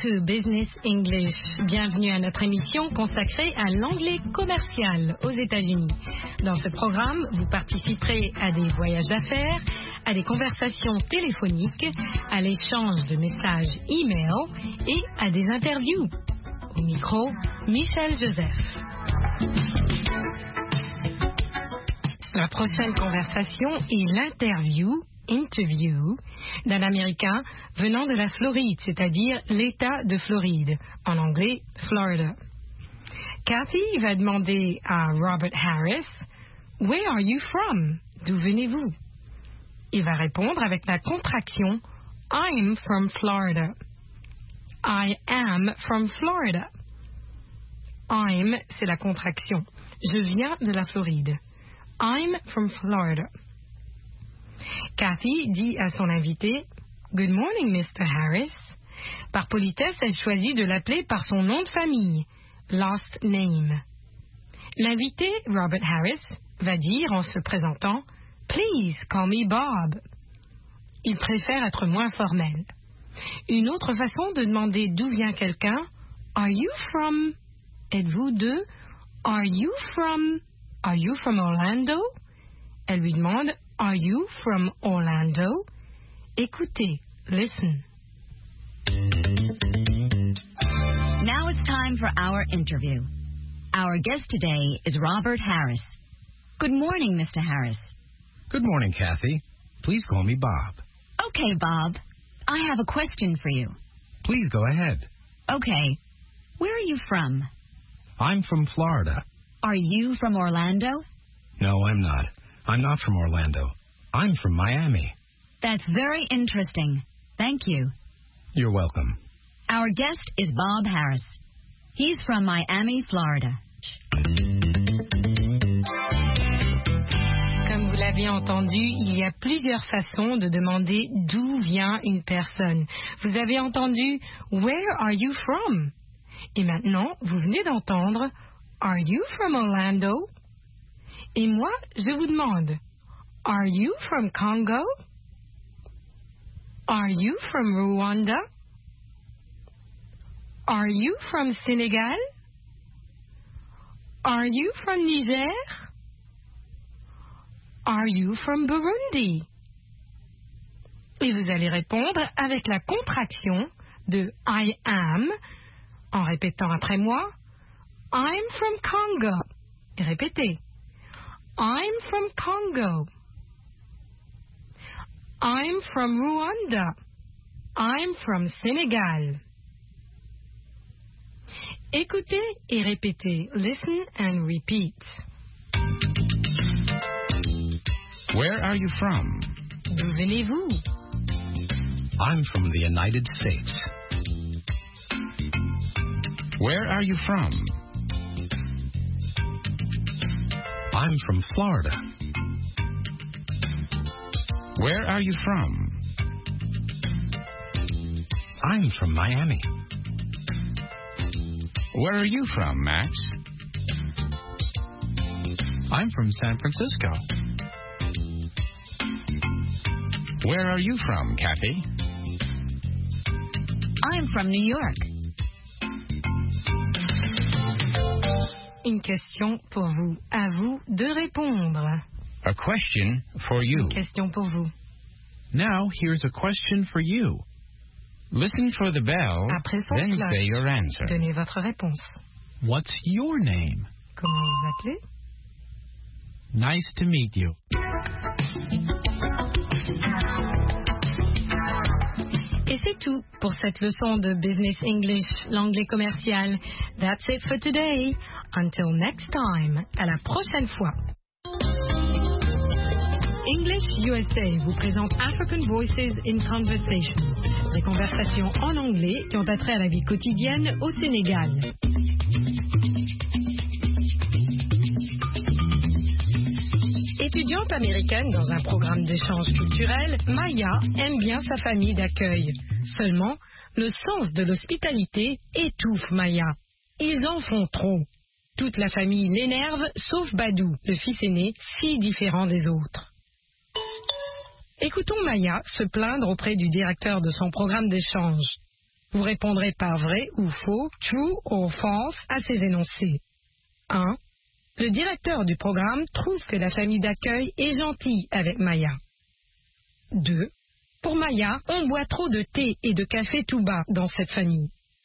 to Business English. Bienvenue à notre émission consacrée à l'anglais commercial aux États-Unis. Dans ce programme, vous participerez à des voyages d'affaires, à des conversations téléphoniques, à l'échange de messages e-mail et à des interviews. Au micro, Michel Joseph. La prochaine conversation est l'interview d'un Américain venant de la Floride, c'est-à-dire l'État de Floride, en anglais Florida. Kathy va demander à Robert Harris, « Where are you from? » D'où venez-vous? Il va répondre avec la contraction « I'm from Florida ». I am from Florida. I'm, c'est la contraction. Je viens de la Floride. I'm from Florida. Kathy dit à son invité « Good morning, Mr. Harris ». Par politesse, elle choisit de l'appeler par son nom de famille, last name. L'invité, Robert Harris, va dire en se présentant « Please call me Bob ». Il préfère être moins formel. Une autre façon de demander d'où vient quelqu'un, « Are you from » Êtes-vous de Are you from Orlando? Elle lui demande Are you from Orlando? Écoutez, listen. Now it's time for our interview. Our guest today is Robert Harris. Good morning, Mr. Harris. Good morning, Kathy. Please call me Bob. Okay, Bob. I have a question for you. Please go ahead. Okay. Where are you from? I'm from Florida. Are you from Orlando? No, I'm not. I'm not from Orlando. I'm from Miami. That's very interesting. Thank you. You're welcome. Our guest is Bob Harris. He's from Miami, Florida. Comme vous l'avez entendu, il y a plusieurs façons de demander d'où vient une personne. Vous avez entendu « Where are you from ?» Et maintenant, vous venez d'entendre « Are you from Orlando ?» Et moi, je vous demande « Are you from Congo? Are you from Rwanda? Are you from Senegal? Are you from Niger? Are you from Burundi? » Et vous allez répondre avec la contraction de I am, en répétant après moi, I'm from Congo. Et répétez, I'm from Congo. I'm from Rwanda. I'm from Senegal. Écoutez et répétez. Listen and repeat. Where are you from? D'où venez-vous? I'm from the United States. Where are you from? I'm from Florida. Where are you from? I'm from Miami. Where are you from, Max? I'm from San Francisco. Where are you from, Kathy? I'm from New York. Une question pour vous. À vous de répondre. A question for you. Une question pour vous. Now, here's a question for you. Listen for the bell, Après son then cloche, say your answer. donnez votre réponse. What's your name? Comment vous appelez? Nice to meet you. Et c'est tout pour cette leçon de Business English, l'anglais commercial. That's it for today. Until next time. À la prochaine fois. English USA vous présente African Voices in Conversation. Des conversations en anglais qui ont attrait à la vie quotidienne au Sénégal. Étudiante américaine dans un programme d'échange culturel, Maya aime bien sa famille d'accueil. Seulement, le sens de l'hospitalité étouffe Maya. Ils en font trop. Toute la famille l'énerve, sauf Badou, le fils aîné, si différent des autres. Écoutons Maya se plaindre auprès du directeur de son programme d'échange. Vous répondrez par vrai ou faux, true or false, à ces énoncés. 1. Le directeur du programme trouve que la famille d'accueil est gentille avec Maya. 2. Pour Maya, on boit trop de thé et de café tout bas dans cette famille.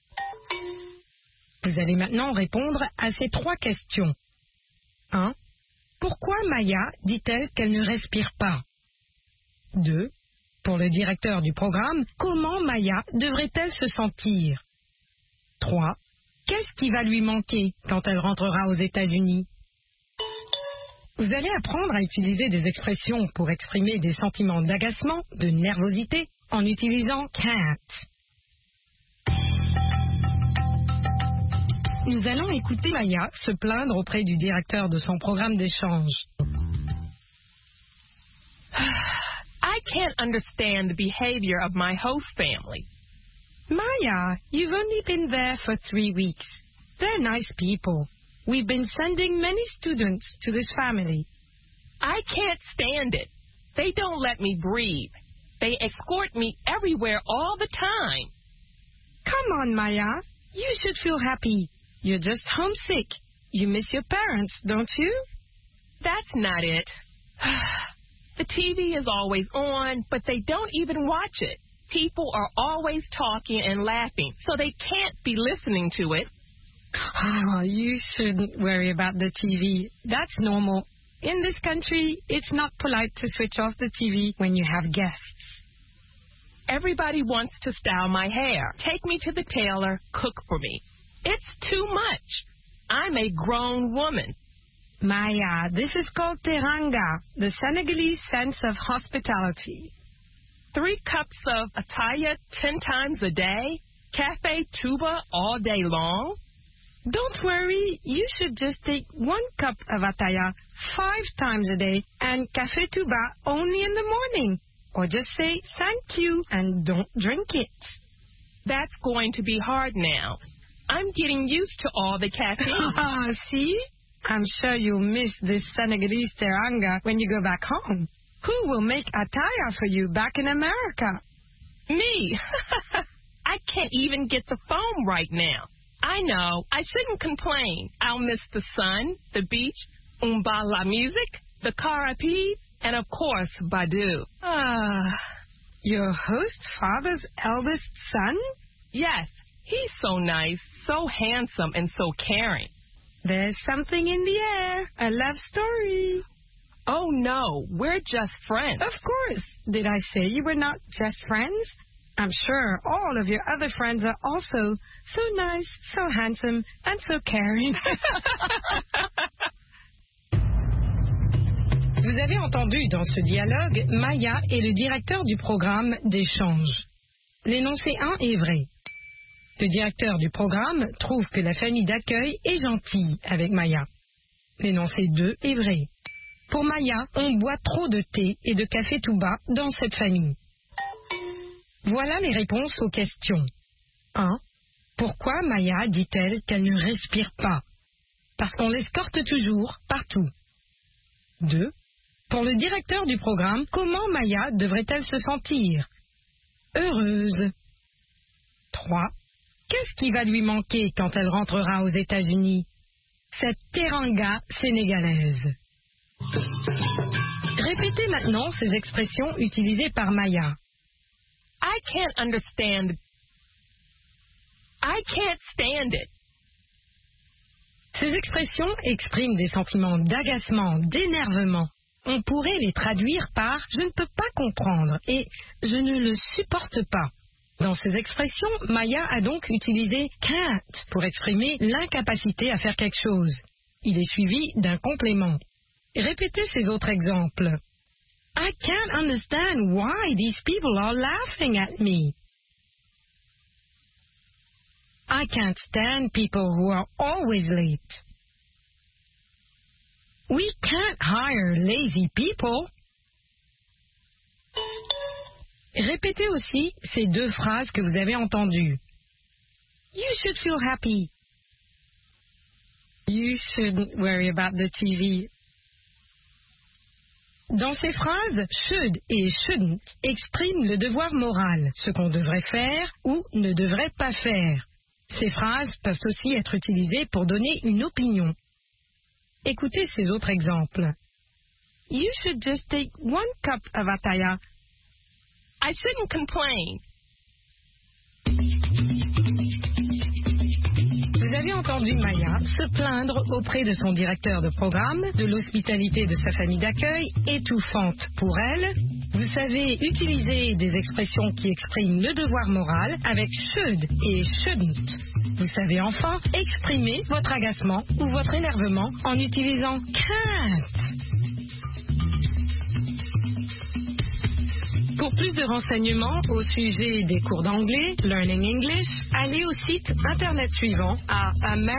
Vous allez maintenant répondre à ces 3 questions. 1. Pourquoi Maya dit-elle qu'elle ne respire pas? 2. Pour le directeur du programme, comment Maya devrait-elle se sentir? 3. Qu'est-ce qui va lui manquer quand elle rentrera aux États-Unis? Vous allez apprendre à utiliser des expressions pour exprimer des sentiments d'agacement, de nervosité, en utilisant can't. Nous allons écouter Maya se plaindre auprès du directeur de son programme d'échange. I can't understand the behavior of my host family. Maya, you've only been there for 3 weeks. They're nice people. We've been sending many students to this family. I can't stand it. They don't let me breathe. They escort me everywhere all the time. Come on, Maya. You should feel happy. You're just homesick. You miss your parents, don't you? That's not it. The TV is always on, but they don't even watch it. People are always talking and laughing, so they can't be listening to it. Oh, you shouldn't worry about the TV. That's normal. In this country, it's not polite to switch off the TV when you have guests. Everybody wants to style my hair, take me to the tailor, cook for me. It's too much. I'm a grown woman. Maya, this is called teranga, the Senegalese sense of hospitality. 3 cups of ataya 10 times a day? Cafe tuba all day long? Don't worry, you should just take 1 cup of ataya 5 times a day and café tuba only in the morning. Or just say thank you and don't drink it. That's going to be hard now. I'm getting used to all the caffeine. See? I'm sure you'll miss this Senegalese teranga when you go back home. Who will make ataya for you back in America? Me. I can't even get the phone right now. I know. I shouldn't complain. I'll miss the sun, the beach, la music, the Caribbean, and of course, Badu. Your host's father's eldest son? Yes. He's so nice, so handsome, and so caring. There's something in the air. A love story. Oh, no. We're just friends. Of course. Did I say you were not just friends? I'm sure all of your other friends are also so nice, so handsome, and so caring. Vous avez entendu dans ce dialogue Maya et le directeur du programme d'échange. L'énoncé 1 est vrai. Le directeur du programme trouve que la famille d'accueil est gentille avec Maya. L'énoncé 2 est vrai. Pour Maya, on boit trop de thé et de café tout bas dans cette famille. Voilà les réponses aux questions. 1. Pourquoi Maya dit-elle qu'elle ne respire pas? Parce qu'on l'escorte toujours, partout. 2. Pour le directeur du programme, comment Maya devrait-elle se sentir? Heureuse. 3. Qu'est-ce qui va lui manquer quand elle rentrera aux États-Unis? Cette teranga sénégalaise. Répétez maintenant ces expressions utilisées par Maya. I can't understand. I can't stand it. Ces expressions expriment des sentiments d'agacement, d'énervement. On pourrait les traduire par « je ne peux pas comprendre » et « je ne le supporte pas ». Dans ces expressions, Maya a donc utilisé « can't » pour exprimer l'incapacité à faire quelque chose. Il est suivi d'un complément. Répétez ces autres exemples. I can't understand why these people are laughing at me. I can't stand people who are always late. We can't hire lazy people. Répétez aussi ces 2 phrases que vous avez entendues. You should feel happy. You shouldn't worry about the TV. Dans ces phrases, should et shouldn't expriment le devoir moral, ce qu'on devrait faire ou ne devrait pas faire. Ces phrases peuvent aussi être utilisées pour donner une opinion. Écoutez ces autres exemples. You should just take 1 cup of ataya. I shouldn't complain. Vous avez entendu Maya se plaindre auprès de son directeur de programme de l'hospitalité de sa famille d'accueil, étouffante pour elle. Vous savez utiliser des expressions qui expriment le devoir moral avec should et shouldn't. Vous savez enfin exprimer votre agacement ou votre énervement en utilisant can't. Pour plus de renseignements au sujet des cours d'anglais, Learning English, allez au site internet suivant à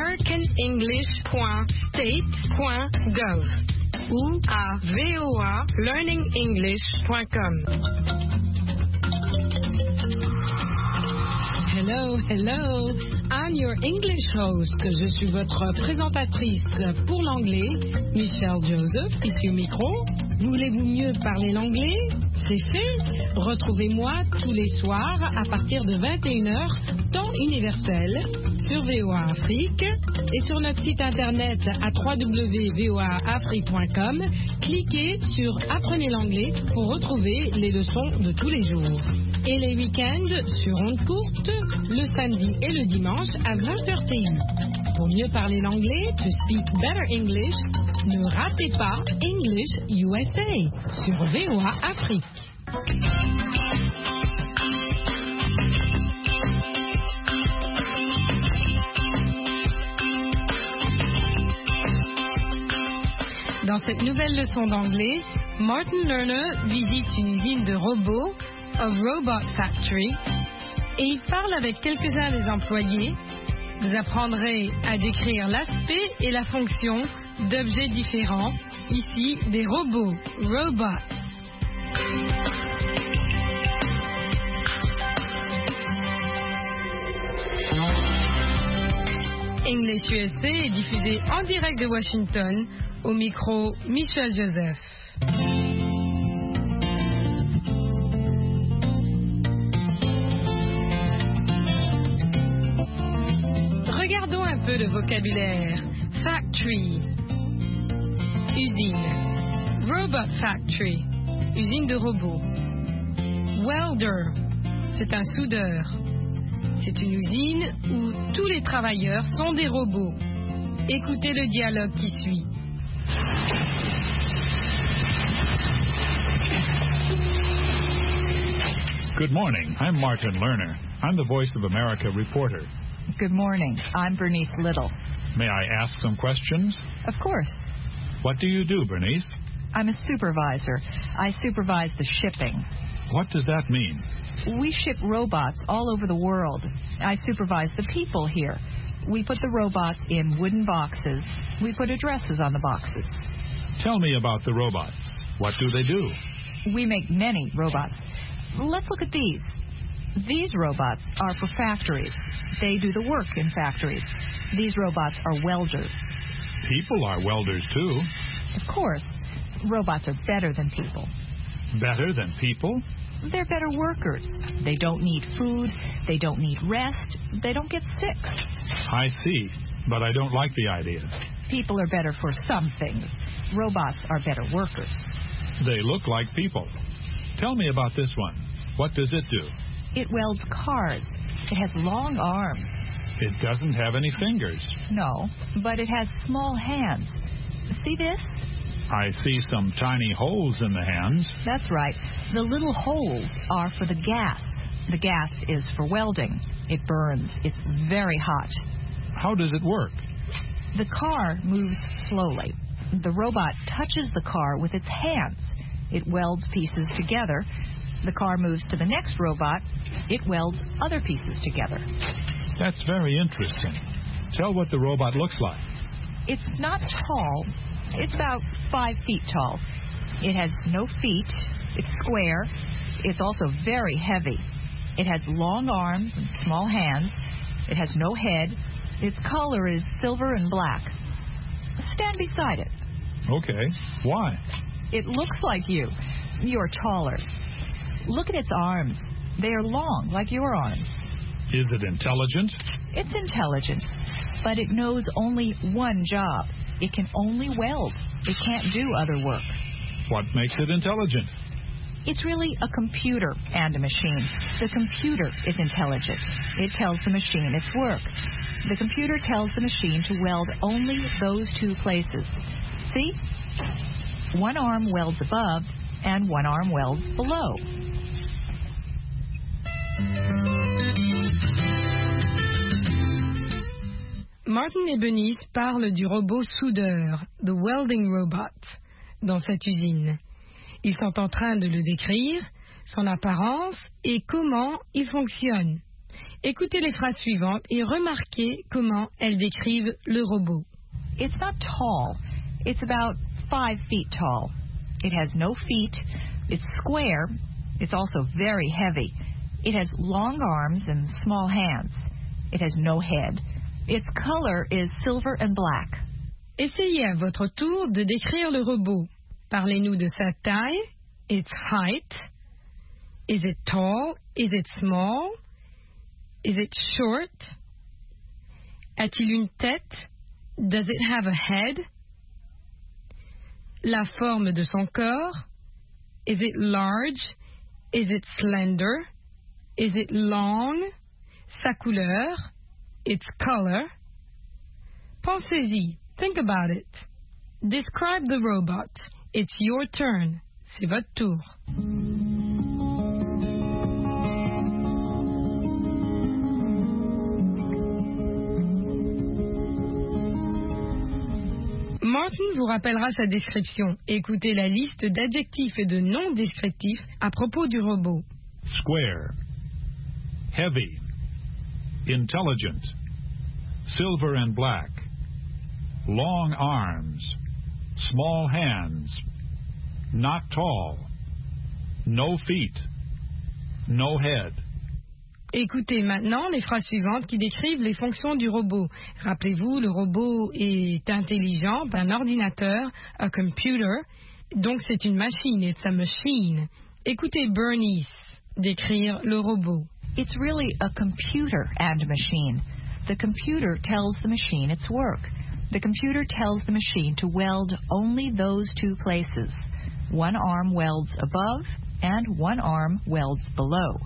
americanenglish.state.gov ou à voalearningenglish.com. Hello, hello, I'm your English host. Je suis votre présentatrice pour l'anglais, Michelle Joseph, ici au micro. Voulez-vous mieux parler l'anglais? C'est fait. Retrouvez-moi tous les soirs à partir de 21h, temps universel, sur VOA Afrique et sur notre site internet à www.voaafrique.com. Cliquez sur Apprenez l'anglais pour retrouver les leçons de tous les jours. Et les week-ends sur ondes courtes, le samedi et le dimanche à 20h TU. Pour mieux parler l'anglais, to speak better English, ne ratez pas English USA sur VOA Afrique. Dans cette nouvelle leçon d'anglais, Martin Lerner visite une usine de robots, a Robot Factory, et il parle avec quelques-uns des employés. Vous apprendrez à décrire l'aspect et la fonction d'objets différents, ici des robots, robots. English USA est diffusé en direct de Washington, au micro Michelle Joseph. Regardons un peu le vocabulaire. Factory, usine. Robot factory, usine de robots. Welder, c'est un soudeur. C'est une usine où tous les travailleurs sont des robots. Écoutez le dialogue qui suit. Good morning. I'm Martin Lerner. I'm the Voice of America reporter. Good morning. I'm Bernice Little. May I ask some questions? Of course. What do you do, Bernice? I'm a supervisor. I supervise the shipping. What does that mean? We ship robots all over the world. I supervise the people here. We put the robots in wooden boxes. We put addresses on the boxes. Tell me about the robots. What do they do? We make many robots. Let's look at these. These robots are for factories. They do the work in factories. These robots are welders. People are welders, too. Of course. Robots are better than people. Better than people? They're better workers. They don't need food. They don't need rest. They don't get sick. I see, but I don't like the idea. People are better for some things. Robots are better workers. They look like people. Tell me about this one. What does it do? It welds cars. It has long arms. It doesn't have any fingers. No, but it has small hands. See this? I see some tiny holes in the hands. That's right. The little holes are for the gas. The gas is for welding. It burns. It's very hot. How does it work? The car moves slowly. The robot touches the car with its hands. It welds pieces together. The car moves to the next robot. It welds other pieces together. That's very interesting. Tell what the robot looks like. It's not tall. It's about 5 feet tall. It has no feet. It's square. It's also very heavy. It has long arms and small hands. It has no head. Its color is silver and black. Stand beside it. Okay. Why? It looks like you. You're taller. Look at its arms. They are long, like your arms. Is it intelligent? It's intelligent, but it knows only one job. It can only weld. It can't do other work. What makes it intelligent? It's really a computer and a machine. The computer is intelligent. It tells the machine its work. The computer tells the machine to weld only those two places. See? One arm welds above, and one arm welds below. Martin et Bernice parlent du robot soudeur, the welding robot, dans cette usine. Ils sont en train de le décrire, son apparence et comment il fonctionne. Écoutez les phrases suivantes et remarquez comment elles décrivent le robot. It's not tall. It's about 5 feet tall. It has no feet. It's square. It's also very heavy. It has long arms and small hands. It has no head. Its color is silver and black. Essayez à votre tour de décrire le robot. Parlez-nous de sa taille, its height. Is it tall? Is it small? Is it short? A-t-il une tête? Does it have a head? La forme de son corps? Is it large? Is it slender? Is it long? Sa couleur? Its color? Pensez-y. Think about it. Describe the robot. It's your turn. C'est votre tour. Martin vous rappellera sa description. Écoutez la liste d'adjectifs et de noms descriptifs à propos du robot. Square. Heavy. Intelligent. Silver and black. Long arms. Small hands. Not tall. No feet. No head. Écoutez maintenant les phrases suivantes qui décrivent les fonctions du robot. Rappelez-vous, le robot est intelligent, un ordinateur, a computer, donc c'est une machine, it's a machine. Écoutez Bernice décrire le robot. It's really a computer and a machine. The computer tells the machine its work. The computer tells the machine to weld only those two places. One arm welds above and one arm welds below.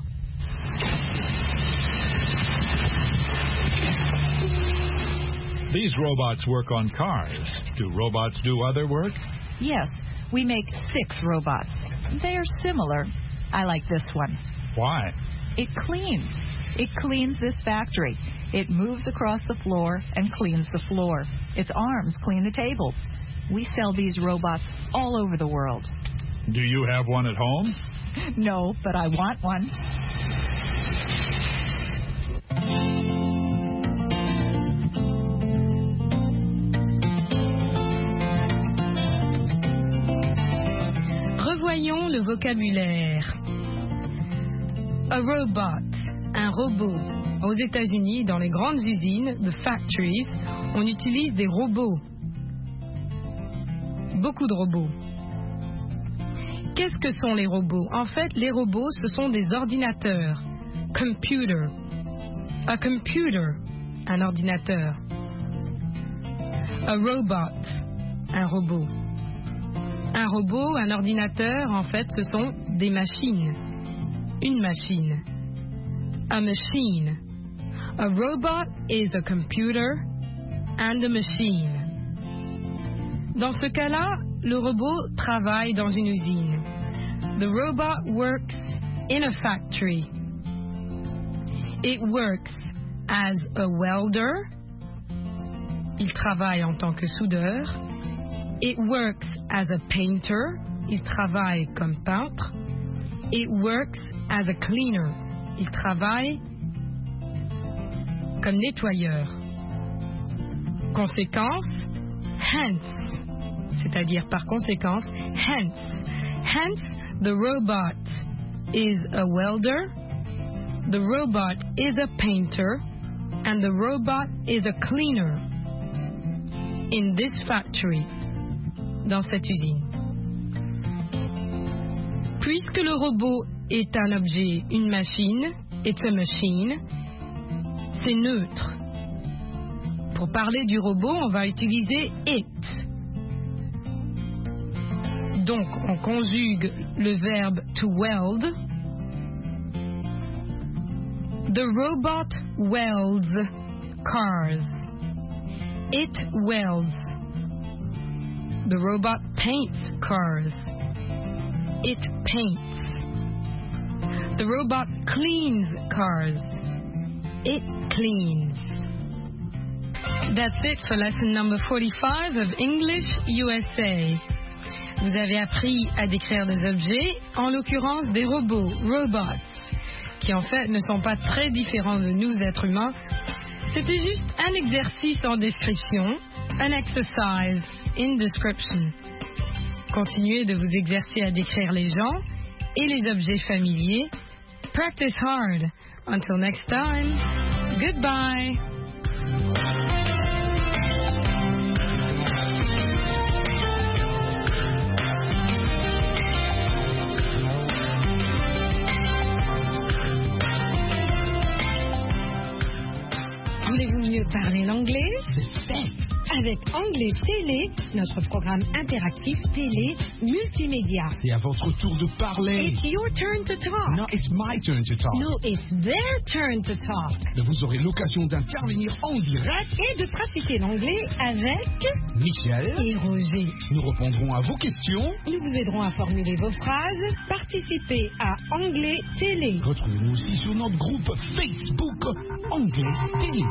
These robots work on cars. Do robots do other work? Yes, we make 6 robots. They are similar. I like this one. Why? It cleans. It cleans this factory. It moves across the floor and cleans the floor. Its arms clean the tables. We sell these robots all over the world. Do you have one at home? No, but I want one. Revoyons le vocabulaire. A robot, un robot. Aux États-Unis, dans les grandes usines, the factories, on utilise des robots. Beaucoup de robots. Qu'est-ce que sont les robots? En fait, les robots, ce sont des ordinateurs. Computer. A computer, un ordinateur. A robot, un robot. Un robot, un ordinateur, en fait, ce sont des machines. Une machine. A machine. A robot is a computer and a machine. Dans ce cas-là, le robot travaille dans une usine. The robot works in a factory. It works as a welder. Il travaille en tant que soudeur. It works as a painter. Il travaille comme peintre. It works as a cleaner. Il travaille comme nettoyeur. Conséquence, hence, c'est-à-dire par conséquence, hence, the robot is a welder, the robot is a painter, and the robot is a cleaner in this factory, dans cette usine. Puisque le robot est un objet, une machine, it's a machine, c'est neutre. Pour parler du robot, on va utiliser it. Donc, on conjugue le verbe to weld. The robot welds cars. It welds. The robot paints cars. It paints. The robot cleans cars. It cleans. That's it for lesson number 45 of English USA. Vous avez appris à décrire des objets, en l'occurrence des robots, robots, qui en fait ne sont pas très différents de nous êtres humains. C'était juste un exercice en description, an exercise in description. Continuez de vous exercer à décrire les gens et les objets familiers. Practice hard. Until next time, goodbye. Voulez-vous mieux parler l'anglais? Avec Anglais Télé, notre programme interactif télé multimédia. C'est à votre tour de parler. It's your turn to talk. No, it's my turn to talk. No, it's their turn to talk. Vous aurez l'occasion d'intervenir en direct Et de pratiquer l'anglais avec Michel et Roger. Nous répondrons à vos questions. Nous vous aiderons à formuler vos phrases. Participez à Anglais Télé. Retrouvez-nous aussi sur notre groupe Facebook Anglais Télé.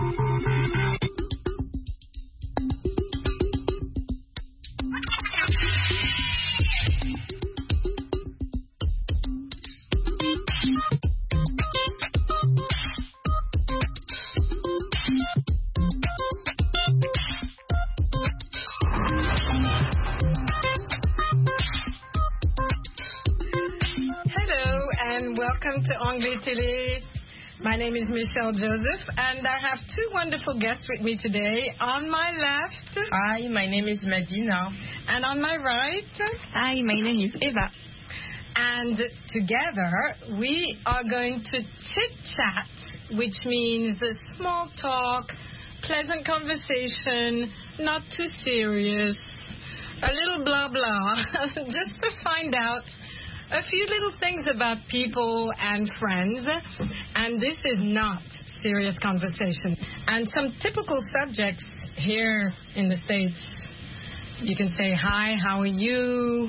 Welcome to Anglais Télé. My name is Michelle Joseph, and I have two wonderful guests with me today. On my left, hi, my name is Medina. And on my right, hi, my name is Eva. And together, we are going to chit-chat, which means small talk, pleasant conversation, not too serious, a little blah blah, just to find out a few little things about people and friends, and this is not serious conversation. And some typical subjects here in the States, you can say, hi, how are you?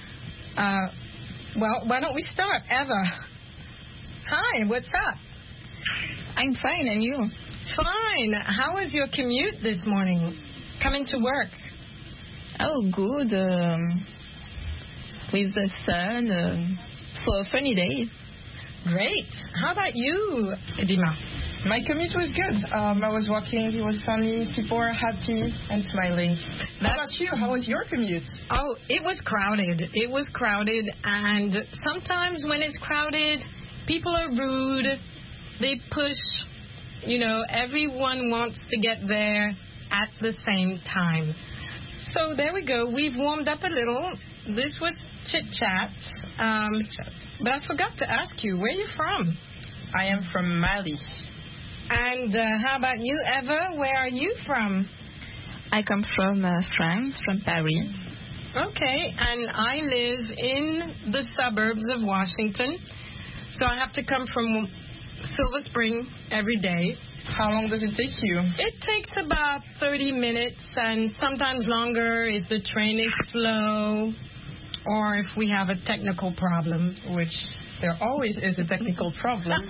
Well, why don't we start? Eva. Hi, what's up? I'm fine, and you? Fine. How was your commute this morning, coming to work? Oh, good. With the sun, so a funny day. Great. How about you, Edima? My commute was good. I was walking, it was sunny, people were happy and smiling. How about you? How was your commute? Oh, it was crowded. It was crowded, and sometimes when it's crowded, people are rude. They push, everyone wants to get there at the same time. So there we go. We've warmed up a little. This was chit-chat, but I forgot to ask you, where are you from? I am from Mali. And how about you, Eva? Where are you from? I come from France, from Paris. Okay, and I live in the suburbs of Washington, so I have to come from Silver Spring every day. How long does it take you? It takes about 30 minutes, and sometimes longer if the train is slow or if we have a technical problem. Which there always is a technical problem.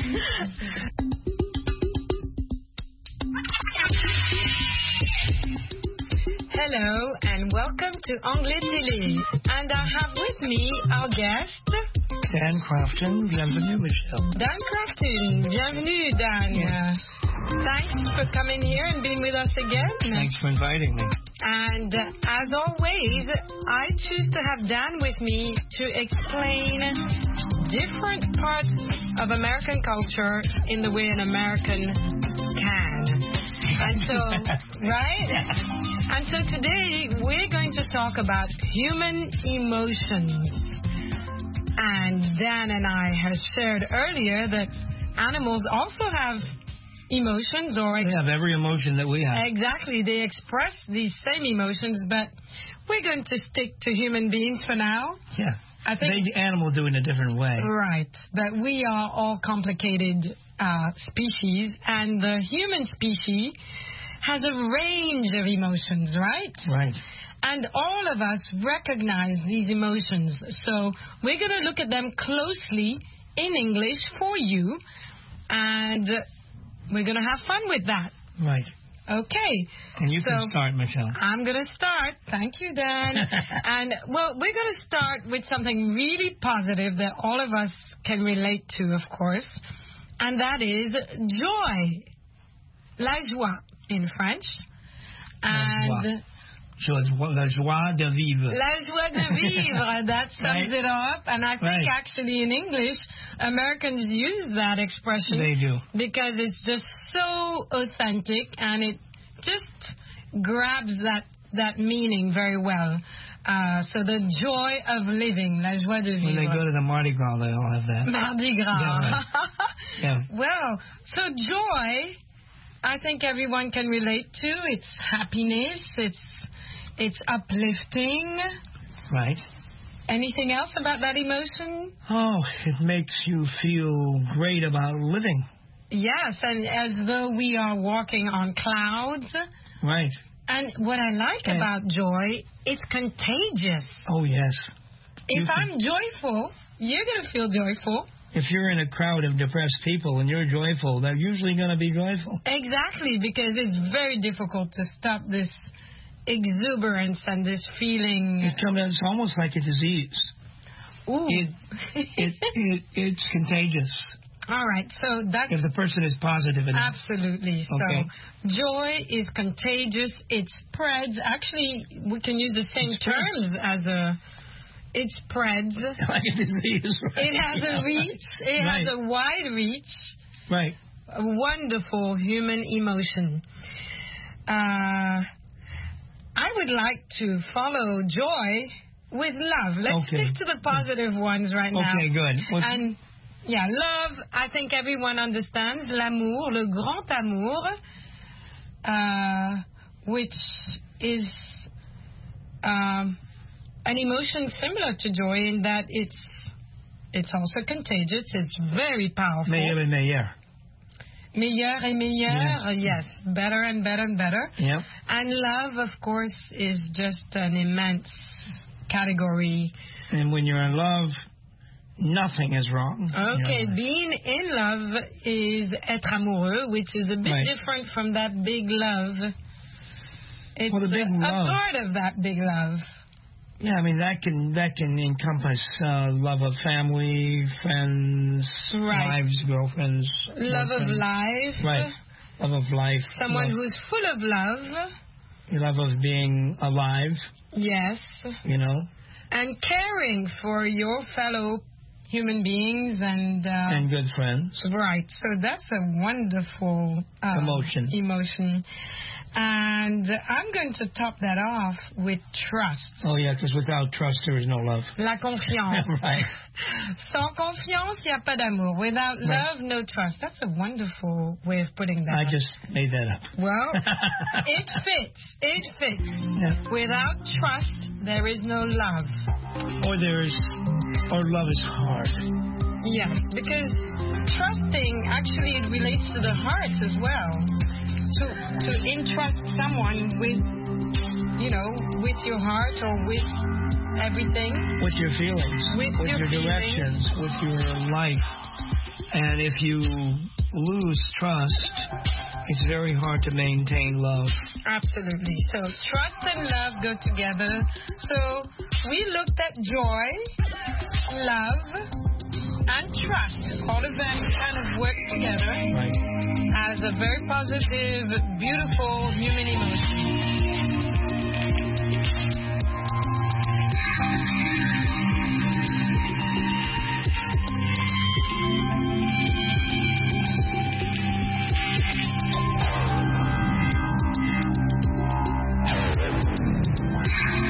Hello, and welcome to Anglais Télé. And I have with me our guest, Dan Crofton. Bienvenue, Michelle. Dan Crofton. Bienvenue, Dan. Yeah. Thanks for coming here and being with us again. Thanks for inviting me. And as always, I choose to have Dan with me to explain different parts of American culture in the way an American can. And so, right? And so today we're going to talk about human emotions. And Dan and I have shared earlier that animals also have emotions or They have every emotion that we have. exactly, they express these same emotions, but we're going to stick to human beings for now. Yeah. I think Animals do it in a different way. right, but we are all complicated species, and the human species has a range of emotions, right? Right. And all of us recognize these emotions. So we're going to look at them closely in English for you, and we're going to have fun with that. Right. Okay. And you can start, Michelle. I'm going to start. Thank you, Dan. And, well, we're going to start with something really positive that all of us can relate to, of course, and that is joy. La joie in French. And La joie de vivre. La joie de vivre, that sums it up. And I think actually in English, Americans use that expression. They do. Because it's just so authentic and it just grabs that meaning very well. So the joy of living, la joie de vivre. When they go to the Mardi Gras, they all have that. Mardi Gras. Yeah, right. Yeah. Well, so joy, I think everyone can relate to. It's happiness. It's uplifting. Right. Anything else about that emotion? Oh, it makes you feel great about living. Yes, and as though we are walking on clouds. Right. And what I like about joy, it's contagious. Oh, yes. If I'm joyful, you're going to feel joyful. If you're in a crowd of depressed people and you're joyful, they're usually going to be joyful. Exactly, because it's very difficult to stop this exuberance and this feeling. It's almost like a disease. Ooh. It's contagious. All right, so that's... If the person is positive enough. Absolutely. Okay. So joy is contagious. It spreads. Actually, we can use the same terms as a... It spreads. Like a disease, right? It has a reach. It has a wide reach. Right. A wonderful human emotion. I would like to follow joy with love. Let's stick to the positive ones right now. Okay, good. And love, I think everyone understands. L'amour, le grand amour, which is an emotion similar to joy in that it's also contagious. It's very powerful. Meilleur et meilleur. Meilleur et meilleur, yes. Better and better and better. Yep. And love, of course, is just an immense category. And when you're in love, nothing is wrong. Okay, being in love is être amoureux, which is a bit different from that big love. It's a part of that big love. Yeah, I mean that can encompass love of family, friends, wives, girlfriends. Love of life. Right. Love of life. Someone who's full of love. Love of being alive. Yes. You know. And caring for your fellow human beings and good friends. Right. So that's a wonderful emotion. And I'm going to top that off with trust. Oh, yeah, because without trust, there is no love. La confiance. Right. Sans confiance, il n'y a pas d'amour. Without love, no trust. That's a wonderful way of putting that. I just made that up. Well, it fits. It fits. Yeah. Without trust, there is no love. Or love is hard. Yes, because trusting, actually, it relates to the heart as well. To entrust someone with, with your heart or with everything. With your feelings. With your directions. With your life. And if you lose trust, it's very hard to maintain love. Absolutely. So trust and love go together. So we looked at joy, love, and trust. All of them kind of work together as a very positive, beautiful human emotion.